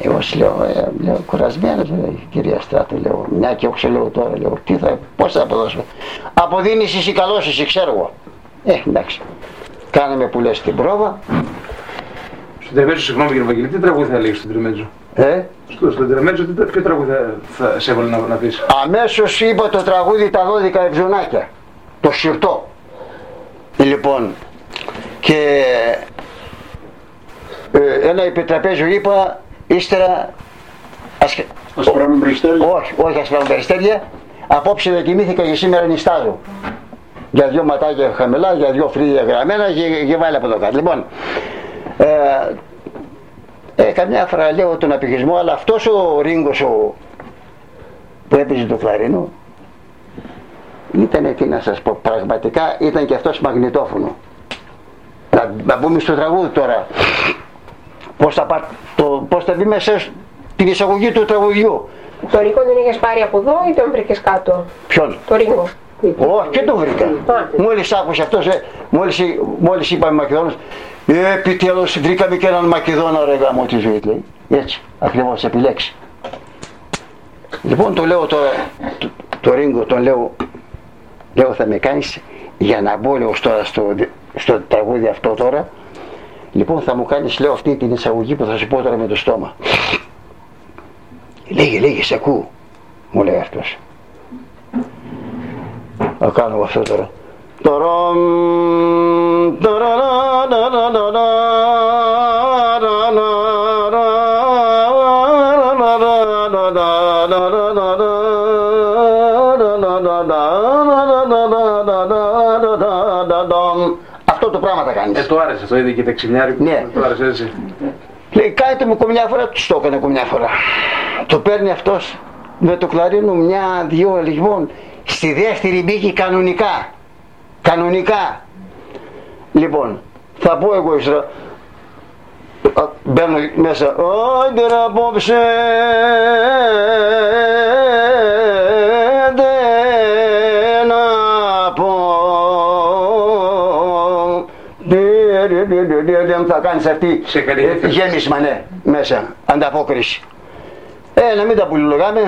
Εγώ σου λέω κουρασμένος, κυρία Στράτο, λέω, μια και όχι λέω τώρα, λέω, πώς θα αποδώσουμε. Αποδίνεις εσύ καλός εσύ, ξέρω εγώ. Εντάξει. Κάναμε που λες την πρόβα. Στον Τρεμέτζο, συγγνώμη κύριε Βαγγέλη, τι τραγούδι θα λέγεις στον Τρεμέτζο? Στον Τρεμέτζο, ποιο τραγούδι θα σε έβαλε να πεις? Αμέσως είπα το τραγούδι τα 12 ευζωνάκια. Το σιρτό. Λοιπόν, και ένα επιτραπέζιο είπα, ύστερα όχι ασπράμμπεριστέρια. Απόψε δεν κοιμήθηκα και σήμερα νηστάζω. Για 2 ματάκια χαμηλά, για 2 φρύδια γραμμένα και βάλει από εδώ κάτω. Λοιπόν, καμιά φορά λέω τον απειχισμό, αλλά αυτός ο Ρίγκος που έπαιζε το κλαρίνο ήταν, τι να σας πω, πραγματικά ήταν και αυτός μαγνητόφωνο. Να μπούμε στο τραγούδι τώρα. Πώς θα μπει μέσα στην εισαγωγή του τραγουδιού. Το Ρίγκο δεν είχες πάρει από εδώ ή τον βρήκες κάτω? Ποιον? Το Ρίγκο. Όχι, και τον βρήκα. Μόλις άκουσε αυτός, μόλις είπαμε Μακεδόνος, επιτέλους βρήκαμε και έναν Μακεδόνα, ρε γάμο τη ζωή, λέει. Έτσι, ακριβώς επιλέξει. Λοιπόν, το λέω τώρα, το Ρίγκο, τον λέω θα με κάνεις για να μπω, λέω, τώρα στο τραγούδι αυτό τώρα. Λοιπόν, θα μου κάνεις, λέω, αυτή την εισαγωγή που θα σου πω τώρα με το στόμα. Λέγε, σε ακούω, μου λέει αυτός. Θα κάνω αυτό τώρα. Αυτό το πράγμα θα κάνεις. Το άρεσε αυτό, είδε και ταξινιάρι που το άρεσε έτσι. Λέει, κάνετε μου κομμιά φορά, τους το έκανε κομμιά φορά. Το παίρνει αυτός με το κλαρίνο 1-2 λοιπόν. Στη δεύτερη μπήκε κανονικά. Λοιπόν, θα πω εγώ ύστερα, μπαίνω μέσα, «Όντε απόψε δεν απο». Θα κάνεις αυτή γέμισμα, ναι, μέσα, ανταπόκριση. Να μην τα πουλιλογάμε.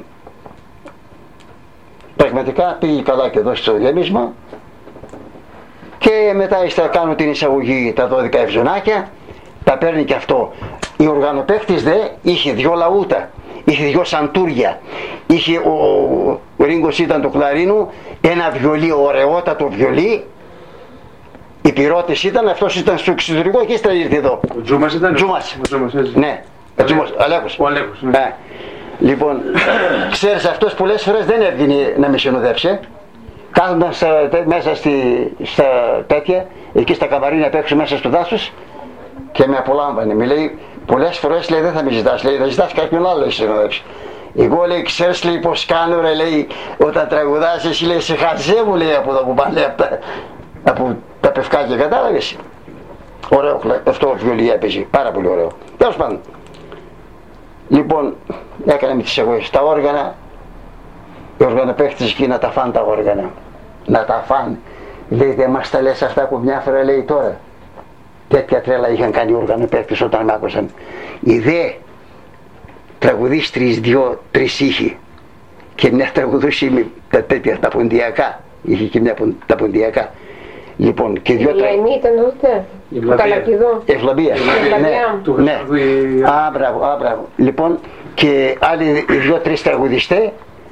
Πραγματικά πήγε καλά και εδώ στο γέμισμα και μετά ύστερα κάνω την εισαγωγή τα 12 ευζωνάκια, τα παίρνει και αυτό. Η οργανοπαίκτης δε είχε 2 λαούτα, είχε 2 σαντούρια, είχε ο Ρίγκος ήταν το κλαρίνο, ένα βιολί, ωραιότατο βιολί, η πυρώτης ήταν, αυτός ήταν στο εξωτερικό και ύστερα ήρθε εδώ. Ο Τζούμας ήταν? Τζούμας, ναι, ο Τζούμας, Αλέκος. Ο Αλέκος, ναι. Λοιπόν, ξέρεις, αυτός πολλές φορές δεν έβγαινε να με συνοδεύσει. Κάθονταν μέσα στα τέτοια, εκεί στα καμαρίνια απ' έξω μέσα στο δάσος και με απολάμβανε. Μου λέει, πολλές φορές, λέει, δεν θα με ζητάς, λέει, θα ζητάς κάποιον άλλο να συνοδεύσει. Εγώ, λέει, ξέρεις, λέει, πως κάνω, ρε, λέει, όταν τραγουδάς εσύ, λέει, σε χαζεύω, λέει, από εδώ που πάνε, λέει, από τα πευκάκια, κατάλαβες. Ωραίο, αυτό βιολί έπαιζε, πάρα πολύ ωραίο. Τέλος πάντων. Λοιπόν, έκαναμε τις εγωίες στα όργανα, οι οργανοπαίχτες εκεί να τα φάνε τα όργανα, να τα φάνε. Λέει, δεν μας τα λες αυτά που μια φορά, λέει, τώρα. Τέτοια τρέλα είχαν κάνει οι οργανοπαίχτες όταν με άκουσαν. Οι δε τραγουδίστρες 2-3 είχε και μια τραγουδούσε με τα τέτοια, τα ποντιακά, είχε και μια τα ποντιακά. Λοιπόν, και 2-3. Η Λαϊμή ήταν τότε, το Καλακιδό. Ευλαμπία. Ναι. Μπράβο. Λοιπόν, και άλλοι 2-3 τραγουδιστές.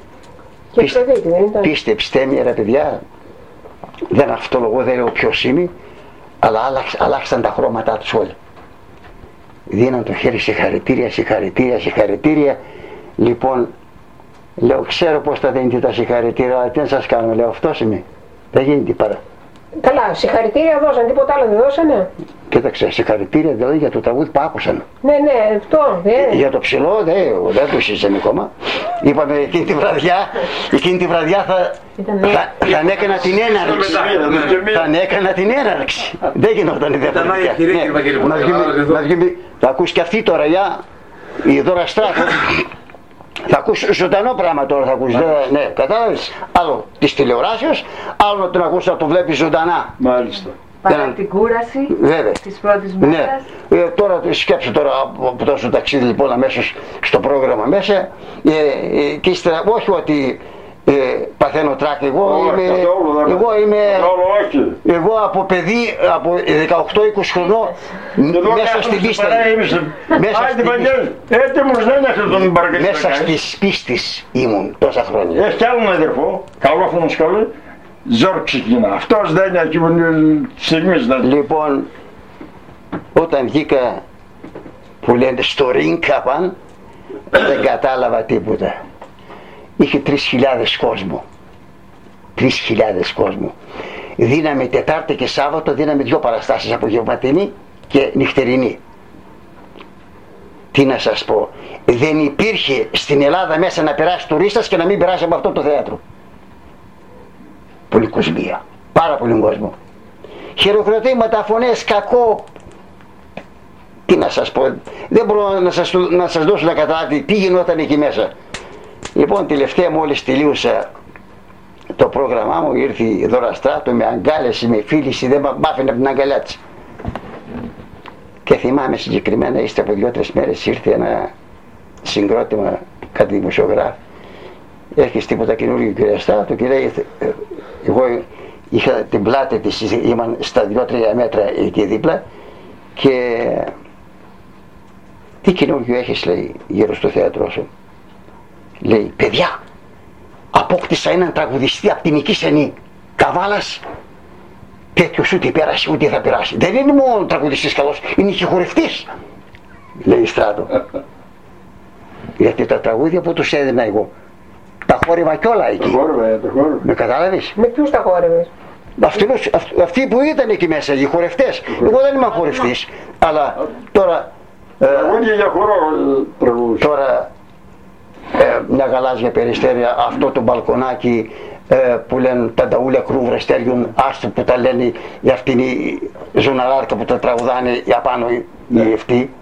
Πίστεψτε με, ρε παιδιά, δεν αυτολογώ, δεν λέω ποιος είμαι, αλλά αλλάξαν τα χρώματά τους όλα. Δίναν το χέρι συγχαρητήρια. Λοιπόν, λέω, ξέρω πως θα δίνετε τα συγχαρητήρια, αλλά τι να σας κάνω, λέω, αυτός είμαι. Δεν γίνεται παρά. Καλά, συγχαρητήρια δώσαν, τίποτα άλλο δεν δώσανε? Κοίταξε, συγχαρητήρια δηλαδή για το τραγούδι που άκουσαν. Ναι, αυτό. Για το ψηλό δεν το συζητάμε ακόμα. Είπαμε εκείνη τη βραδιά θα ανέκανα την έναρξη. Θα ανέκανα την έναρξη. Δεν γινόταν διαφορετικά. Θα ακούσει και αυτή τώρα η Δώρα Στράτο. Θα ακούσει ζωντανό πράγμα τώρα, θα ακούσει. Ναι, κατάλαβες. Άλλο της τηλεοράσεως, άλλο να τον ακούσει να το βλέπει ζωντανά. Μάλιστα. Παρά την κούραση της πρώτης μέρας. Ναι. Τώρα σκέψου τώρα από τόσο ταξίδι λοιπόν αμέσως στο πρόγραμμα μέσα και ύστερα όχι ότι παθαίνω τράκ, εγώ από παιδί από 18-20 χρονών μέσα στην πίστα μέσα στις πίστης ήμουν τόσα χρόνια. Έχει κι άλλον αδερφό, καλό αυτό να σκαλεί, Ζόρ ξεκινά, αυτός δεν είναι στιγμής δεν. Λοιπόν, όταν βγήκα που λένε στο ring κάπαν, δεν κατάλαβα τίποτα. Είχε 3.000 κόσμο. 3.000 κόσμο. Δίναμε Τετάρτη και Σάββατο, δίναμε 2 παραστάσεις, απογευματινή και νυχτερινή. Τι να σας πω, δεν υπήρχε στην Ελλάδα μέσα να περάσει τουρίστας και να μην περάσει από αυτό το θέατρο. Πολύ κοσμία, πάρα πολύ κόσμο. Χειροκροτήματα, φωνές, κακό. Τι να σας πω, δεν μπορώ να σας δώσω να καταλάβετε τι γινόταν εκεί μέσα. Λοιπόν, τελευταία μόλις τελείωσα το πρόγραμμά μου, ήρθε η Δώρα Στράτου, με αγκάλεσε, με φίλησε, δεν μ' άφηνε από την αγκαλιά της. Και θυμάμαι συγκεκριμένα, ύστερα από 2-3 μέρες ήρθε ένα συγκρότημα κάτι δημοσιογράφο. Έχεις τίποτα καινούργιο κυρία Στράτου και λέει, εγώ είχα την πλάτη της, ήμουν στα 2-3 μέτρα εκεί δίπλα και τι καινούργιο έχεις, λέει, γύρω στο θέατρό σου. Λέει, παιδιά, απόκτησα έναν τραγουδιστή από την Οικήσενη Καβάλας, τέτοιος ούτε πέρασε ούτε θα περάσει. Δεν είναι μόνο τραγουδιστής καλός, είναι και χορευτής, λέει η Στράτο. Γιατί τα τραγούδια που τους έδινα εγώ, τα χόρευα κιόλα εκεί. Με κατάλαβες? Με ποιους τα χόρευες? Αυτοί που ήταν εκεί μέσα, οι χορευτές. Εγώ δεν είμαι χορευτής, αλλά τώρα τώρα μια γαλάζια περιστέρια, αυτό το μπαλκονάκι που λένε τα νταούλια κρούβρα στέριον, άστο που τα λένε οι αυτοί οι ζωναράρκα που τα τραγουδάνε για πάνω οι αυτοί.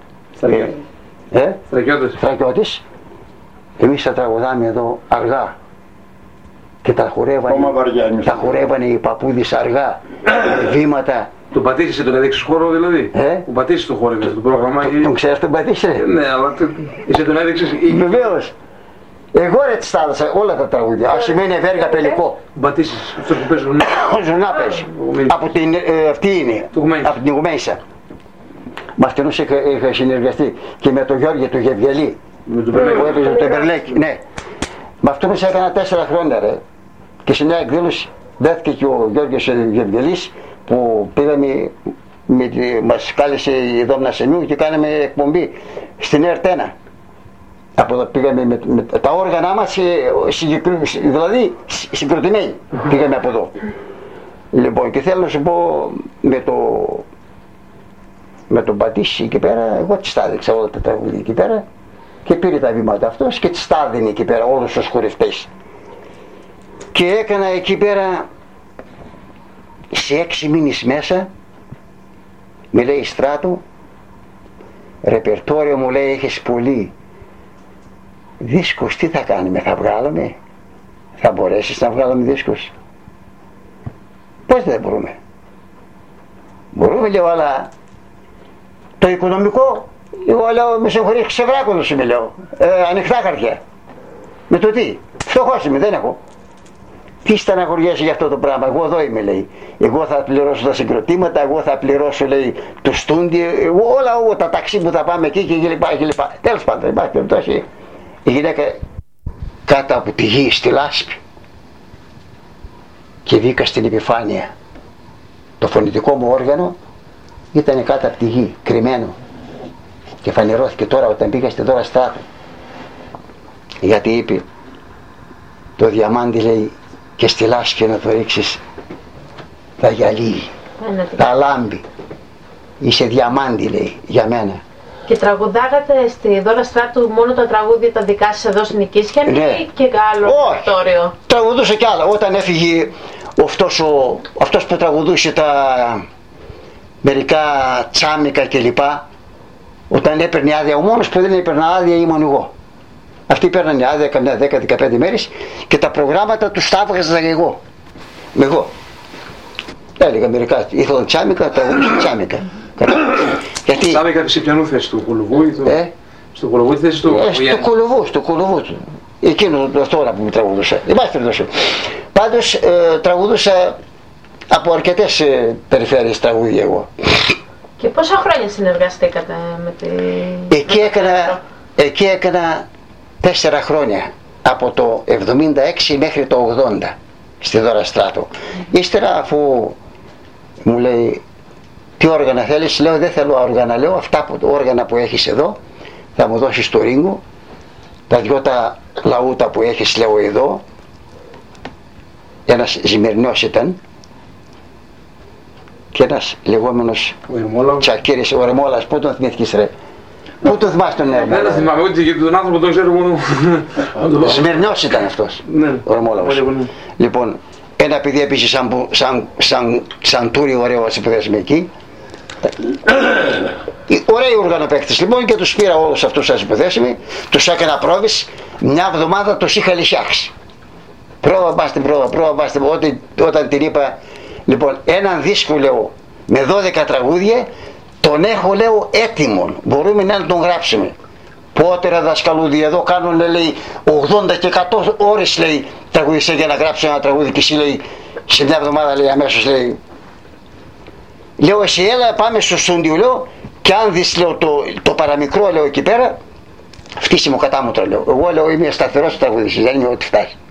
Στρακιώτες. Εμείς τα τραγουδάμε εδώ αργά και τα χορεύανε οι παππούδες αργά, βήματα. Τον Πατήσι σε τον έδειξες χώρο δηλαδή? Τον Πατήσι το χόρευε στο πρόγραμμα. Τον ξέρεις τον Πατήσι? Ναι, αλλά εσύ τον έδειξες? Βεβαίως. Εγώ ρε της στάδασα όλα τα τραγούδια. Ας σημαίνει ευέργα πελικό. Ο Πατήσις, αυτός που παίζει ζωνά. Ζωνά παίζει. Από την, αυτή είναι, από την Ιγουμέισσα. Με αυτούς είχα συνεργαστεί και με τον Γιώργη του Γευγελή. Που έπαιζε το Εμπερλέκι. Ναι. Με αυτούς έκανα 4 χρόνια ρε. Και σε μια εκδήλωση δέθηκε και ο Γιώργος Γευγελής που πήγαμε, μας κάλεσε η Δόμνα Σενιού και κάναμε εκπομπή στην ΕΡΤ1. Από εδώ πήγαμε με τα όργανα μας, δηλαδή συγκροτημένοι πήγαμε από εδώ. Λοιπόν, και θέλω να σου πω με τον Πατήσι εκεί πέρα, εγώ της τα έδειξα όλα τα τραγούδια εκεί πέρα και πήρε τα βήματα αυτός και της τα έδινε εκεί πέρα όλους τους χορευτές. Και έκανα εκεί πέρα σε 6 μήνες μέσα, με λέει Στράτο, ρεπερτόριο μου λέει έχεις πολύ. Δίσκος τι θα κάνουμε, θα βγάλουμε? Θα μπορέσεις να βγάλουμε δίσκος? Πώς δεν μπορούμε? Μπορούμε λέω, αλλά το οικονομικό, εγώ λέω με συγχωρείς ξεβράκονο σου λέω, ανοιχτά χαρτιά. Με το τι, φτωχός είμαι, δεν έχω. Τι στεναχωριέσαι για αυτό το πράγμα, εγώ εδώ είμαι λέει. Εγώ θα πληρώσω τα συγκροτήματα, εγώ θα πληρώσω λέει το στούντι, όλα τα ταξί που θα πάμε εκεί και λοιπά. Τέλος πάντων, υπάρχει περιπτώσει. Η γυναίκα κάτω από τη γη στη λάσπη και βγήκα στην επιφάνεια. Το φωνητικό μου όργανο ήταν κάτω από τη γη, κρυμμένο και φανερώθηκε τώρα όταν πήγα στη Δώρα Στράτου. Γιατί είπε το διαμάντι λέει και στη λάσπη να το ρίξεις θα γυαλίζει, θα λάμπει, είσαι διαμάντι λέει για μένα. Και τραγουδάγατε στη Δώρα Στράτου μόνο τα τραγούδια τα δικά σας εδώ στην Οικήσιανη ή και άλλο ρεπερτόριο? Τραγουδούσα κι άλλα. Όταν έφυγε αυτός που τραγουδούσε τα μερικά τσάμικα κλπ. Όταν έπαιρνε άδεια, ο μόνος που δεν έπαιρνε άδεια ήμουν εγώ. Αυτοί παίρνανε άδεια καμιά 10-15 μέρες και τα προγράμματα τους τα έβγαζα εγώ. Έλεγα μερικά, ήθελαν τσάμικα, τραγουδούσαν τσάμικα. Γιατί... Τσάμικα σε ποιανού θέση του Κολοβού ή στο Κολοβού, τη θέση του στο Κολοβού. Εκείνο τώρα που μου τραγουδούσα. Υπάρχει περιπτώσει. Πάντως τραγουδούσα από αρκετές περιφέρειες τραγούδια εγώ. Και πόσα χρόνια συνεργαστήκατε με τη... Εκεί έκανα 4 χρόνια. Από το 76 μέχρι το 80 στη Δώρα Στράτο. Ύστερα αφού μου λέει τι όργανα θέλεις, λέω δεν θέλω όργανα, λέω αυτά που, όργανα που έχεις εδώ θα μου δώσεις το ρίγκο, τα δυο τα λαούτα που έχεις λέω εδώ, ένας Ζημερινός ήταν και ένας λεγόμενος Τσακύρης, ο Ερμόλας, πού τον θυμήθηκες ρε? Πού το θυμάσαι τον Ερμόλα? Δεν θυμάμαι, ούτε γιατί τον άνθρωπο τον ξέρω μόνο. Σμυρνός ήταν αυτός, ο Ερμόλαος. Λοιπόν, ένα παιδί επίσης σαν τούρι ωραίο ας υποδέσουμε εκεί. Ωραίοι οργανοπαίκτες λοιπόν και τους πήρα όλους αυτούς σας υποθέσιμοι, τους έκανα πρόβες, μια εβδομάδα τους είχα λυσιάξει. Πρόβα μπάστε, όταν την είπα, λοιπόν έναν δίσκο λέω με 12 τραγούδια, τον έχω λέω έτοιμον, μπορούμε να τον γράψουμε. Πότε ρε δασκαλούδι, εδώ κάνουν λέει 80 και 100 ώρες λέει τραγουδιστέ για να γράψω ένα τραγούδι και εσύ λέει σε μια εβδομάδα λέει αμέσως λέει. Λέω εσύ έλα πάμε στο στούντιο λέω και αν δεις λέω το παραμικρό λέω εκεί πέρα φτύσιμο κατάμουτρα λέω. Εγώ λέω είμαι σταθερός τραγουδιστής, δεν είμαι ό,τι φτάσει.